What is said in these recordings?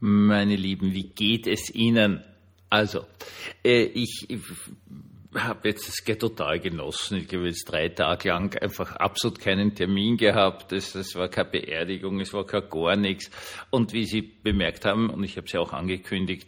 meine Lieben, wie geht es Ihnen? Also, ich habe jetzt das total genossen. Ich habe jetzt 3 Tage lang einfach absolut keinen Termin gehabt. Es war keine Beerdigung, es war gar nichts. Und wie Sie bemerkt haben, und ich habe es ja auch angekündigt,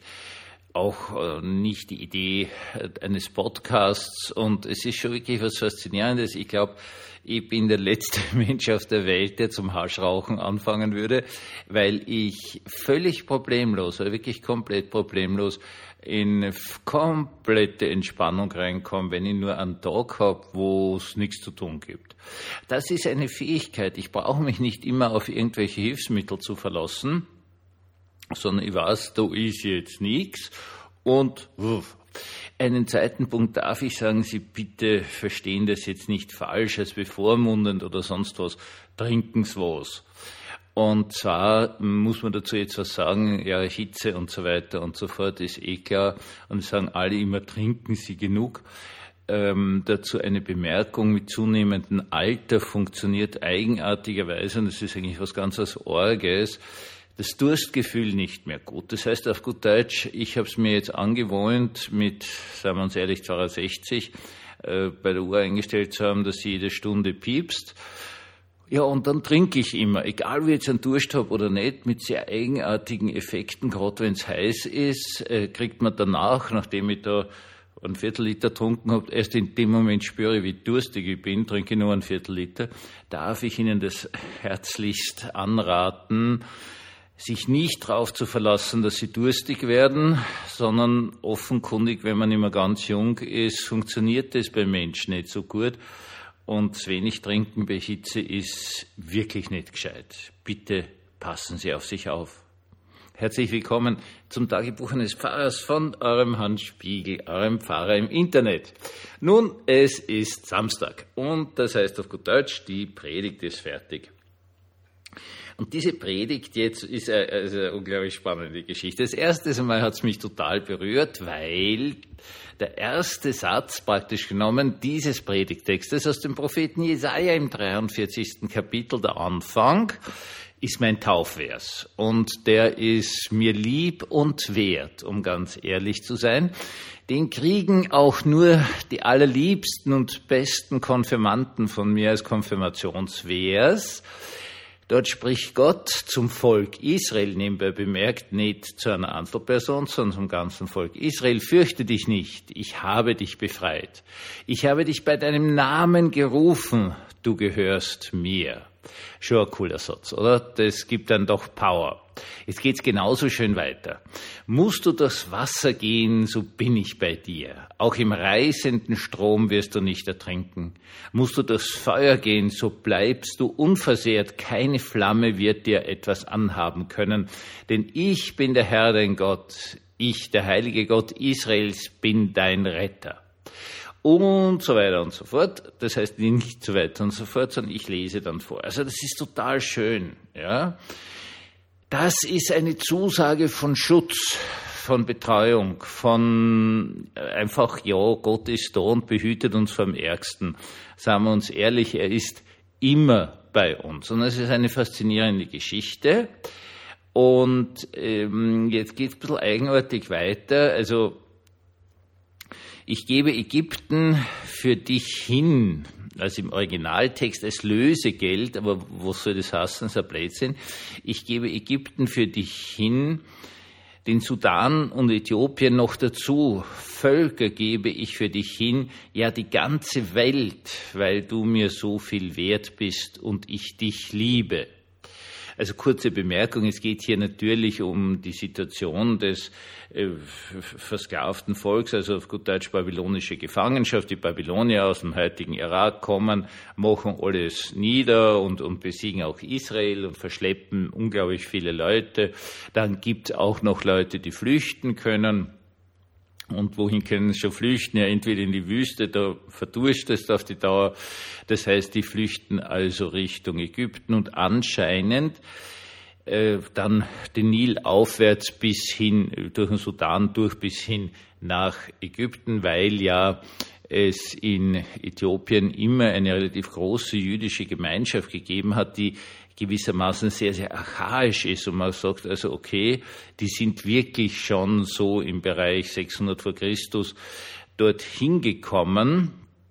auch nicht die Idee eines Podcasts. Und es ist schon wirklich was Faszinierendes. Ich glaube, ich bin der letzte Mensch auf der Welt, der zum Haschrauchen anfangen würde, weil ich völlig problemlos, oder wirklich komplett problemlos, in komplette Entspannung reinkomme, wenn ich nur einen Tag habe, wo es nichts zu tun gibt. Das ist eine Fähigkeit. Ich brauche mich nicht immer auf irgendwelche Hilfsmittel zu verlassen, sondern ich weiß, da ist jetzt nichts und einen zweiten Punkt darf ich sagen, Sie bitte verstehen das jetzt nicht falsch als bevormundend oder sonst was, trinken Sie was. Und zwar muss man dazu jetzt was sagen, ja, Hitze und so weiter und so fort ist klar und sagen alle immer, trinken Sie genug. Dazu eine Bemerkung: Mit zunehmendem Alter funktioniert eigenartigerweise, und das ist eigentlich was ganz Orges, das Durstgefühl nicht mehr gut. Das heißt auf gut Deutsch, ich habe es mir jetzt angewohnt, mit, sagen wir uns ehrlich, 62 bei der Uhr eingestellt zu haben, dass sie jede Stunde piepst. Ja, und dann trinke ich immer, egal wie ich jetzt einen Durst habe oder nicht, mit sehr eigenartigen Effekten. Gerade wenn es heiß ist, kriegt man danach, nachdem ich da ein Viertel-Liter getrunken habe, erst in dem Moment spüre ich, wie durstig ich bin, trinke nur ein Viertel-Liter. Darf ich Ihnen das herzlichst anraten, sich nicht darauf zu verlassen, dass sie durstig werden, sondern offenkundig, wenn man immer ganz jung ist, funktioniert das beim Menschen nicht so gut. Und zu wenig trinken bei Hitze ist wirklich nicht gescheit. Bitte passen Sie auf sich auf. Herzlich willkommen zum Tagebuch eines Pfarrers von eurem Hans Spiegel, eurem Pfarrer im Internet. Nun, es ist Samstag und das heißt auf gut Deutsch, die Predigt ist fertig. Und diese Predigt jetzt ist eine unglaublich spannende Geschichte. Das erste Mal hat es mich total berührt, weil der erste Satz praktisch genommen dieses Predigtextes aus dem Propheten Jesaja im 43. Kapitel, der Anfang, ist mein Taufvers. Und der ist mir lieb und wert, um ganz ehrlich zu sein. Den kriegen auch nur die allerliebsten und besten Konfirmanden von mir als Konfirmationsvers. Dort spricht Gott zum Volk Israel, nebenbei bemerkt, nicht zu einer Einzelperson, sondern zum ganzen Volk Israel. Fürchte dich nicht, ich habe dich befreit. Ich habe dich bei deinem Namen gerufen, du gehörst mir. Schon ein cooler Satz, oder? Das gibt dann doch Power. Jetzt geht's genauso schön weiter. Musst du durchs Wasser gehen, so bin ich bei dir. Auch im reißenden Strom wirst du nicht ertrinken. Musst du durchs Feuer gehen, so bleibst du unversehrt. Keine Flamme wird dir etwas anhaben können. Denn ich bin der Herr, dein Gott. Ich, der heilige Gott Israels, bin dein Retter. Und so weiter und so fort. Das heißt nicht so weiter und so fort, sondern ich lese dann vor. Also das ist total schön, ja. Das ist eine Zusage von Schutz, von Betreuung, von einfach, ja, Gott ist da und behütet uns vom Ärgsten. Sagen wir uns ehrlich, er ist immer bei uns. Und es ist eine faszinierende Geschichte. Und jetzt geht es ein bisschen eigenartig weiter. Also, ich gebe Ägypten für dich hin, also im Originaltext als Lösegeld, aber was soll das heißen, das ist ein Blödsinn. Ich gebe Ägypten für dich hin, den Sudan und Äthiopien noch dazu. Völker gebe ich für dich hin, ja die ganze Welt, weil du mir so viel wert bist und ich dich liebe. Also kurze Bemerkung, es geht hier natürlich um die Situation des versklavten Volks, also auf gut Deutsch babylonische Gefangenschaft. Die Babylonier aus dem heutigen Irak kommen, machen alles nieder und besiegen auch Israel und verschleppen unglaublich viele Leute. Dann gibt es auch noch Leute, die flüchten können. Und wohin können sie schon flüchten? Ja, entweder in die Wüste, da verdurscht es auf die Dauer. Das heißt, die flüchten also Richtung Ägypten und anscheinend dann den Nil aufwärts bis hin, durch den Sudan durch bis hin nach Ägypten, weil ja es in Äthiopien immer eine relativ große jüdische Gemeinschaft gegeben hat, die gewissermaßen sehr, sehr archaisch ist. Und man sagt also, okay, die sind wirklich schon so im Bereich 600 vor Christus dorthin gekommen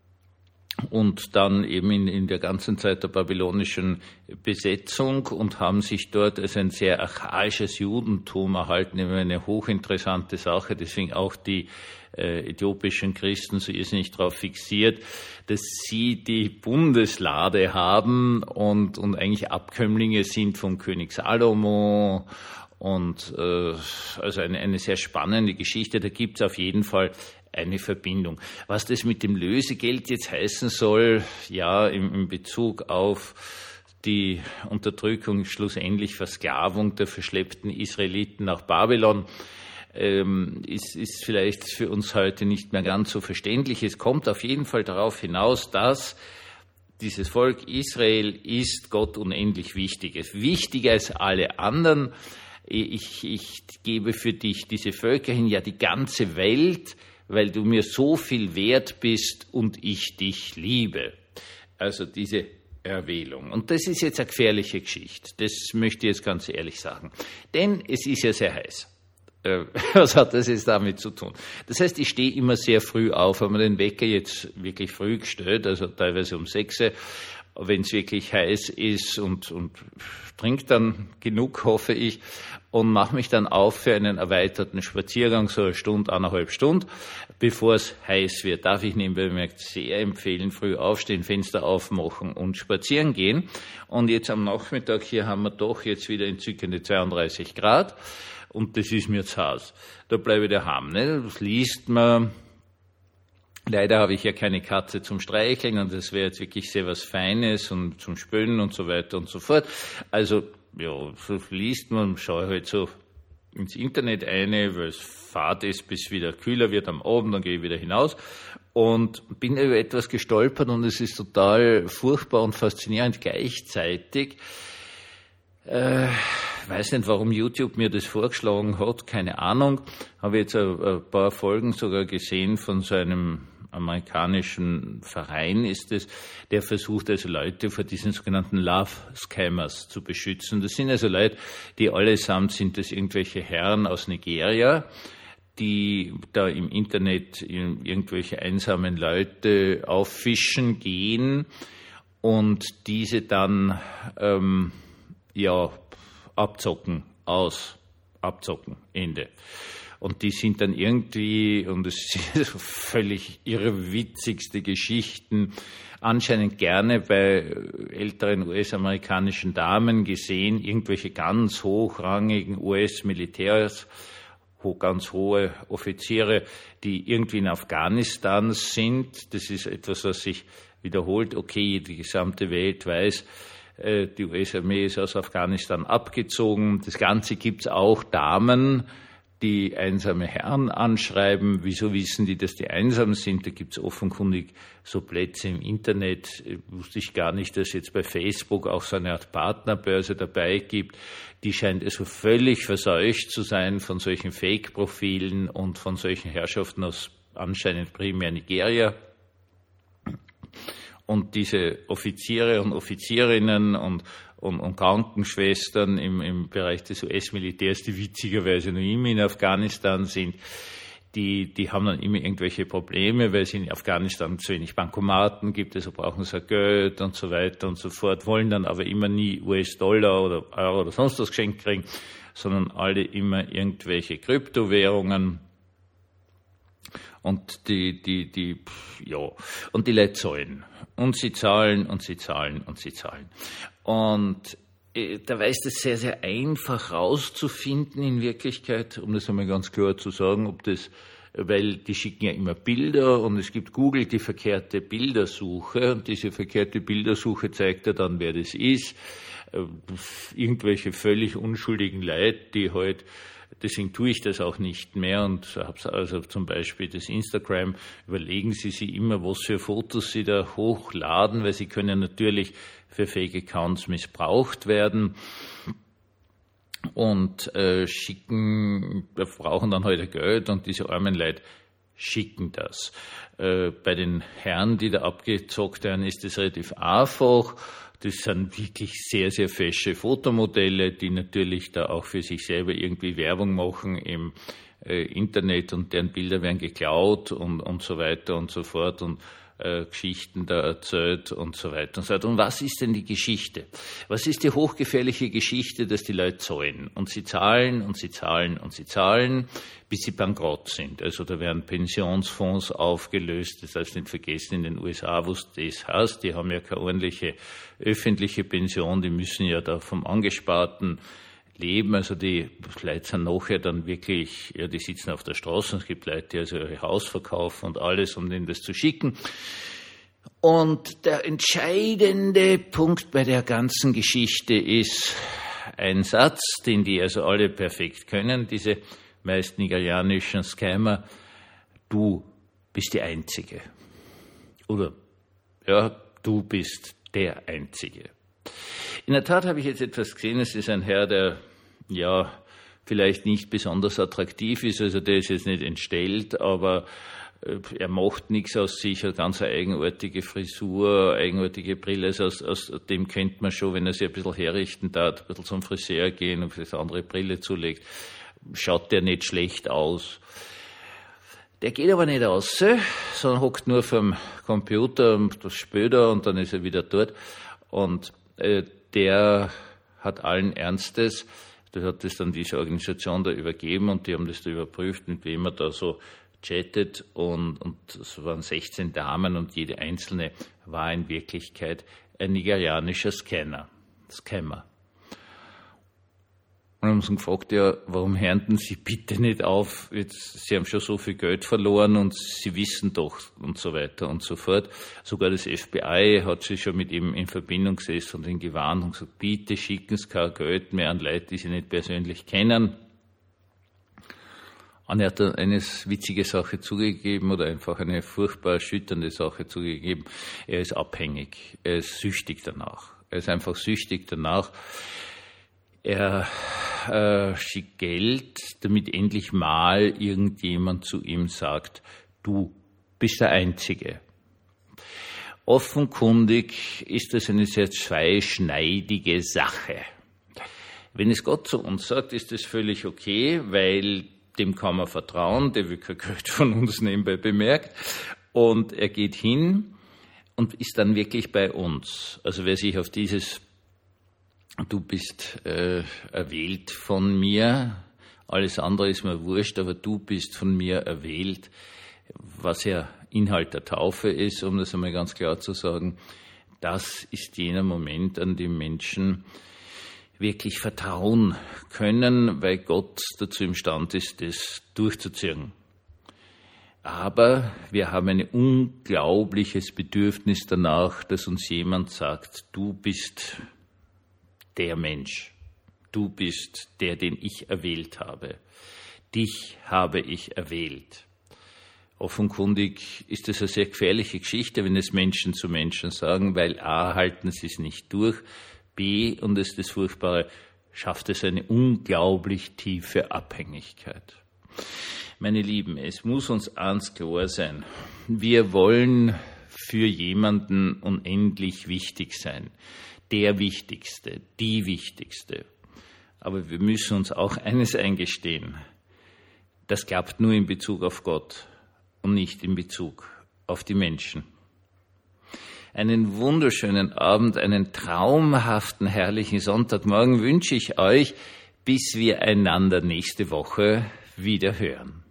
und dann eben in der ganzen Zeit der babylonischen Besetzung und haben sich dort als ein sehr archaisches Judentum erhalten, eben eine hochinteressante Sache, deswegen auch die äthiopischen Christen so irrsinnig darauf fixiert, dass sie die Bundeslade haben und eigentlich Abkömmlinge sind vom König Salomo und also eine sehr spannende Geschichte. Da gibt's auf jeden Fall eine Verbindung. Was das mit dem Lösegeld jetzt heißen soll, ja, in Bezug auf die Unterdrückung, schlussendlich Versklavung der verschleppten Israeliten nach Babylon, ist vielleicht für uns heute nicht mehr ganz so verständlich. Es kommt auf jeden Fall darauf hinaus, dass dieses Volk Israel ist Gott unendlich wichtig. Es ist wichtiger als alle anderen. Ich gebe für dich diese Völker hin, ja die ganze Welt, weil du mir so viel wert bist und ich dich liebe. Also diese Erwählung. Und das ist jetzt eine gefährliche Geschichte. Das möchte ich jetzt ganz ehrlich sagen. Denn es ist ja sehr heiß. Was hat das jetzt damit zu tun? Das heißt, ich stehe immer sehr früh auf, habe mir den Wecker jetzt wirklich früh gestellt, also teilweise um 6, wenn es wirklich heiß ist und trinke dann genug, hoffe ich, und mache mich dann auf für einen erweiterten Spaziergang, so eine Stunde, 1,5 Stunden, bevor es heiß wird. Darf ich nebenbei bemerkt sehr empfehlen, früh aufstehen, Fenster aufmachen und spazieren gehen. Und jetzt am Nachmittag, hier haben wir doch jetzt wieder entzückende 32 Grad. Und das ist mir zu Hause. Da bleibe ich daheim. Ne? Das liest man. Leider habe ich ja keine Katze zum Streicheln und das wäre jetzt wirklich sehr was Feines und zum Spülen und so weiter und so fort. Also, ja, so liest man, schaue halt so ins Internet ein, weil es fad ist, bis wieder kühler wird am Abend, dann gehe ich wieder hinaus und bin über etwas gestolpert und es ist total furchtbar und faszinierend gleichzeitig. Weiß nicht, warum YouTube mir das vorgeschlagen hat, keine Ahnung. Habe jetzt ein paar Folgen sogar gesehen von so einem amerikanischen Verein ist es, der versucht also Leute vor diesen sogenannten Love Scammers zu beschützen. Das sind also Leute, die allesamt sind das irgendwelche Herren aus Nigeria, die da im Internet irgendwelche einsamen Leute auffischen gehen und diese dann abzocken, Ende. Und die sind dann irgendwie, und es sind so völlig irrwitzigste Geschichten, anscheinend gerne bei älteren US-amerikanischen Damen gesehen, irgendwelche ganz hochrangigen US-Militärs, ganz hohe Offiziere, die irgendwie in Afghanistan sind. Das ist etwas, was sich wiederholt. Okay, die gesamte Welt weiß, die US-Armee ist aus Afghanistan abgezogen. Das Ganze gibt's auch Damen, die einsame Herren anschreiben. Wieso wissen die, dass die einsam sind? Da gibt's offenkundig so Plätze im Internet. Wusste ich gar nicht, dass jetzt bei Facebook auch so eine Art Partnerbörse dabei gibt. Die scheint also völlig verseucht zu sein von solchen Fake-Profilen und von solchen Herrschaften aus anscheinend primär Nigeria. Und diese Offiziere und Offizierinnen und Krankenschwestern im Bereich des US-Militärs, die witzigerweise noch immer in Afghanistan sind, die haben dann immer irgendwelche Probleme, weil es in Afghanistan zu wenig Bankomaten gibt, also brauchen sie Geld und so weiter und so fort, wollen dann aber immer nie US-Dollar oder Euro oder sonst was geschenkt kriegen, sondern alle immer irgendwelche Kryptowährungen. Und und die Leute zahlen. Und sie zahlen und sie zahlen und sie zahlen. Und dabei ist es sehr, sehr einfach rauszufinden in Wirklichkeit, um das einmal ganz klar zu sagen, weil die schicken ja immer Bilder und es gibt Google die verkehrte Bildersuche und diese verkehrte Bildersuche zeigt ja dann, wer das ist. Irgendwelche völlig unschuldigen Leute, die halt, deswegen tue ich das auch nicht mehr und habe also zum Beispiel das Instagram, überlegen Sie sich immer, was für Fotos Sie da hochladen, weil sie können natürlich für Fake-Accounts missbraucht werden und brauchen dann halt Geld und diese armen Leute schicken das. Bei den Herren, die da abgezockt werden, ist das relativ einfach. Das sind wirklich sehr, sehr fesche Fotomodelle, die natürlich da auch für sich selber irgendwie Werbung machen im Internet und deren Bilder werden geklaut und so weiter und so fort und Geschichten da erzählt und so weiter und so fort. Und was ist denn die Geschichte? Was ist die hochgefährliche Geschichte, dass die Leute zahlen? Und sie zahlen und sie zahlen und sie zahlen, bis sie bankrott sind. Also da werden Pensionsfonds aufgelöst. Das heißt, nicht vergessen, in den USA, wo es das heißt, die haben ja keine ordentliche öffentliche Pension, die müssen ja da vom Angesparten leben. Also die Leute sind nachher dann wirklich, ja, die sitzen auf der Straße und es gibt Leute, die also ihr Haus verkaufen und alles, um denen das zu schicken. Und der entscheidende Punkt bei der ganzen Geschichte ist ein Satz, den die also alle perfekt können, diese meist nigerianischen Scammer: Du bist die Einzige. Oder, ja, du bist der Einzige. In der Tat habe ich jetzt etwas gesehen. Es ist ein Herr, der ja vielleicht nicht besonders attraktiv ist. Also der ist jetzt nicht entstellt, aber er macht nichts aus sich. Eine ganz eigenartige Frisur, eigenartige Brille. Also aus dem kennt man schon, wenn er sich ein bisschen herrichten darf, ein bisschen zum Friseur gehen und vielleicht eine andere Brille zulegt, schaut der nicht schlecht aus. Der geht aber nicht raus, sondern hockt nur vom Computer und das Spöder und dann ist er wieder dort. Und der hat allen Ernstes, das hat das dann diese Organisation da übergeben und die haben das da überprüft, mit wem er da so chattet und es waren 16 Damen und jede einzelne war in Wirklichkeit ein nigerianischer Scammer. Und haben sie gefragt, ja, warum hören Sie bitte nicht auf? Jetzt, Sie haben schon so viel Geld verloren und Sie wissen doch und so weiter und so fort. Sogar das FBI hat sich schon mit ihm in Verbindung gesetzt und ihn gewarnt und gesagt, bitte schicken Sie kein Geld mehr an Leute, die Sie nicht persönlich kennen. Und er hat dann eine witzige Sache zugegeben oder einfach eine furchtbar erschütternde Sache zugegeben. Er ist abhängig, er ist süchtig danach. Er ist einfach süchtig danach. Er schickt Geld, damit endlich mal irgendjemand zu ihm sagt, du bist der Einzige. Offenkundig ist das eine sehr zweischneidige Sache. Wenn es Gott zu uns sagt, ist das völlig okay, weil dem kann man vertrauen, der will kein Geld von uns nebenbei bemerkt. Und er geht hin und ist dann wirklich bei uns. Also wer sich auf dieses Du bist erwählt von mir, alles andere ist mir wurscht, aber du bist von mir erwählt, was ja Inhalt der Taufe ist, um das einmal ganz klar zu sagen. Das ist jener Moment, an dem Menschen wirklich vertrauen können, weil Gott dazu imstande ist, das durchzuziehen. Aber wir haben ein unglaubliches Bedürfnis danach, dass uns jemand sagt, du bist der Mensch. Du bist der, den ich erwählt habe. Dich habe ich erwählt. Offenkundig ist es eine sehr gefährliche Geschichte, wenn es Menschen zu Menschen sagen, weil A, halten sie es nicht durch, B, und das ist das Furchtbare, schafft es eine unglaublich tiefe Abhängigkeit. Meine Lieben, es muss uns eins klar sein. Wir wollen für jemanden unendlich wichtig sein. Der Wichtigste, die Wichtigste. Aber wir müssen uns auch eines eingestehen. Das klappt nur in Bezug auf Gott und nicht in Bezug auf die Menschen. Einen wunderschönen Abend, einen traumhaften, herrlichen Sonntagmorgen wünsche ich euch, bis wir einander nächste Woche wieder hören.